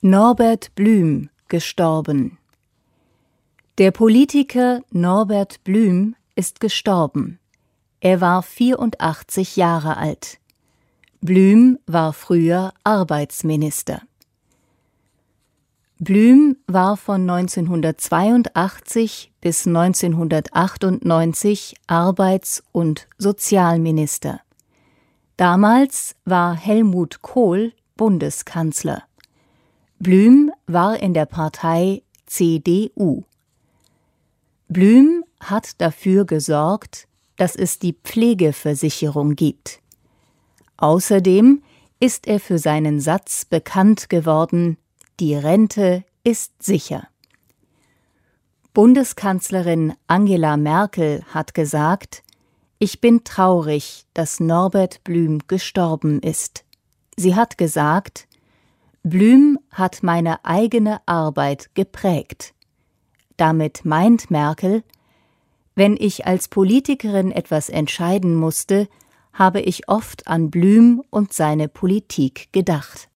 Norbert Blüm gestorben. Der Politiker Norbert Blüm ist gestorben. Er war 84 Jahre alt. Blüm war früher Arbeitsminister. Blüm war von 1982 bis 1998 Arbeits- und Sozialminister. Damals war Helmut Kohl Bundeskanzler. Blüm war in der Partei CDU. Blüm hat dafür gesorgt, dass es die Pflegeversicherung gibt. Außerdem ist er für seinen Satz bekannt geworden: Die Rente ist sicher. Bundeskanzlerin Angela Merkel hat gesagt: Ich bin traurig, dass Norbert Blüm gestorben ist. Sie hat gesagt: Blüm hat meine eigene Arbeit geprägt. Damit meint Merkel: Wenn ich als Politikerin etwas entscheiden musste, habe ich oft an Blüm und seine Politik gedacht.